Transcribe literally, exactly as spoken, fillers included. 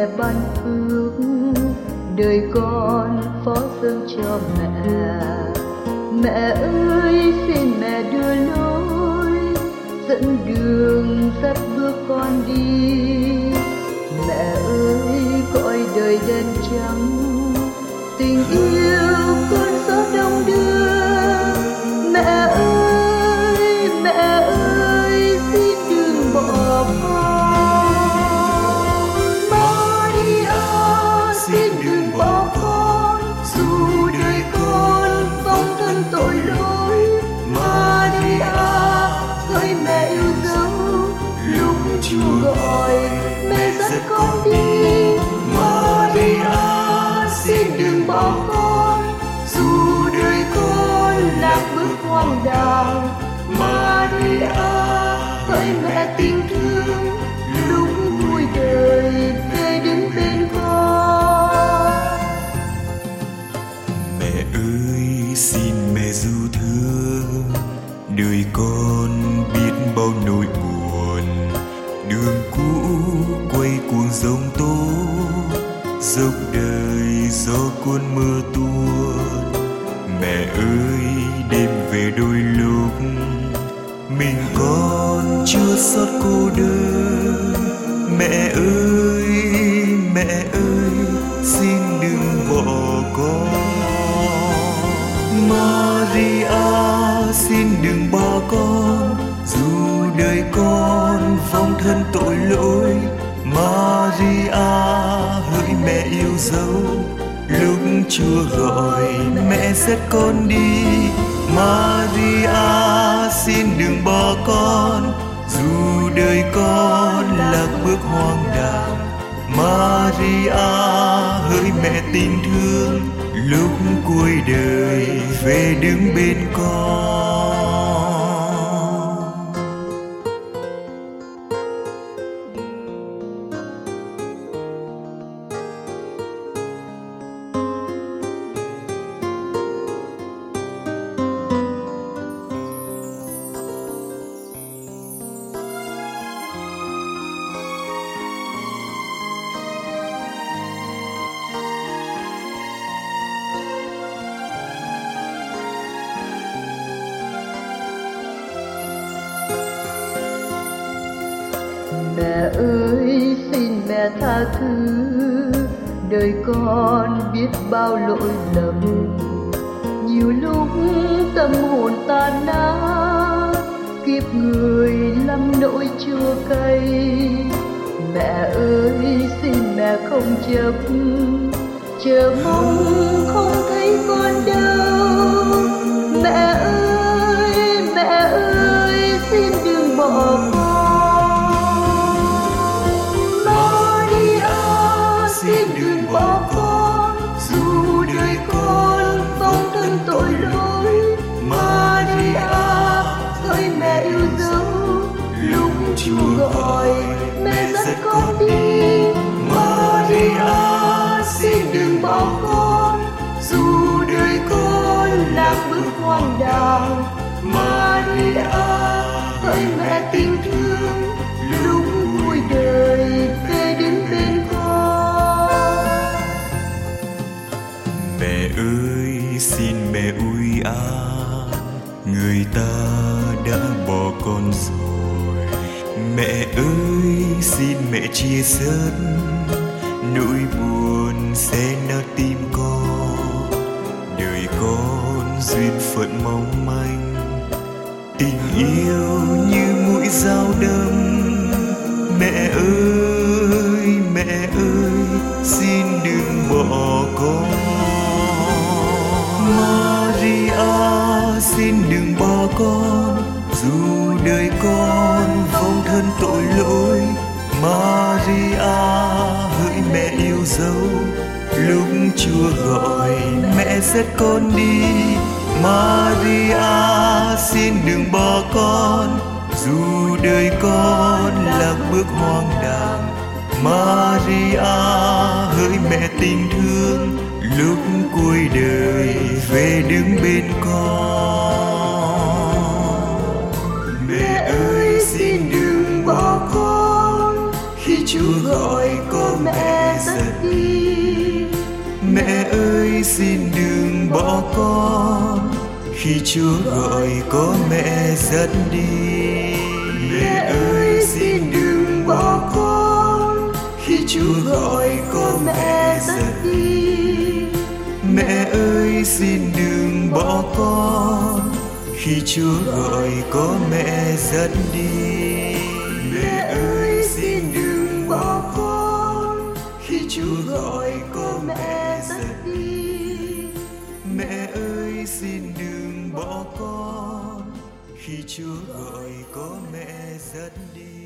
mẹ ban phước, đời con phó dâng cho mẹ. Mẹ ơi xin mẹ đưa lối, dẫn đường dắt bước con đi. Mẹ ơi cõi đời đen trắng, tình yêu cơn gió đông đưa. Mẹ ơi, mẹ ơi xin đừng bỏ con. Maria xin đừng bỏ con, dù đời con vong thân tội lỗi. Maria hỡi mẹ yêu dấu, lúc Chúa gọi mẹ dắt con đi. Maria xin đừng bỏ con, dù đời con lạc bước hoang đàng. Maria hỡi mẹ tình thương, lúc vui đời về đứng bên con. Mẹ ơi xin mẹ ru thương, đời con biết bao nỗi buồn. Đường cũ quay cuồng giông tố, dốc đời gió cuốn mưa tuôn. Mẹ ơi đêm về đôi lúc, mình con chưa xót cô đơn. Mẹ ơi, mẹ ơi xin đừng bỏ con. Maria xin đừng bỏ con, dù đời con vong thân tội lỗi. Maria hỡi mẹ yêu dấu, lúc Chúa gọi mẹ dắt con đi. Maria xin đừng bỏ con, dù đời con lạc bước hoang đàng. Maria hỡi mẹ tình thương, lúc cuối đời về đứng bên con. Mẹ ơi xin mẹ tha thứ, đời con biết bao lỗi lầm. Nhiều lúc tâm hồn tan nát, kiếp người lắm nỗi chua cay. Mẹ ơi xin mẹ không chấp, chờ mong không thấy con đâu. Mẹ ơi, mẹ ơi xin đừng bỏ con. Xin đừng bỏ con, dù đời con vong thân tội lỗi. Maria hỡi mẹ yêu dấu, lúc Chúa gọi mẹ dắt con đi. Maria xin đừng bỏ con, dù đời con lạc bước hoang đàng. Maria hỡi mẹ tình thương, lúc vui đời về đứng bên con. Mẹ ơi xin mẹ ui an, người ta đã bỏ con rồi. Mẹ ơi xin mẹ chia sớt, nỗi buồn sẽ nát tim con. Đời con duyên phận mong manh, tình yêu như mũi dao đâm. Mẹ ơi, mẹ ơi xin đừng bỏ con. Maria xin đừng bỏ con, dù đời con vong thân tội lỗi. Maria hỡi mẹ yêu dấu, lúc Chúa gọi mẹ dắt con đi. Maria xin đừng bỏ con, dù đời con lạc bước hoang đàng. Maria hỡi mẹ tình thương, lúc cuối đời về đứng bên con. Mẹ ơi xin đừng bỏ con, khi Chúa gọi có mẹ ơi xin đừng bỏ con, khi Chúa gọi có mẹ dắt đi. Mẹ ơi xin đừng bỏ con, khi Chúa gọi có mẹ dắt đi. Mẹ ơi xin đừng bỏ con, khi Chúa gọi có mẹ dắt đi. Mẹ ơi xin đừng bỏ con, khi Chúa gọi có mẹ dắt đi. Mẹ ơi xin đừng bỏ con, khi Chúa gọi có mẹ dắt đi.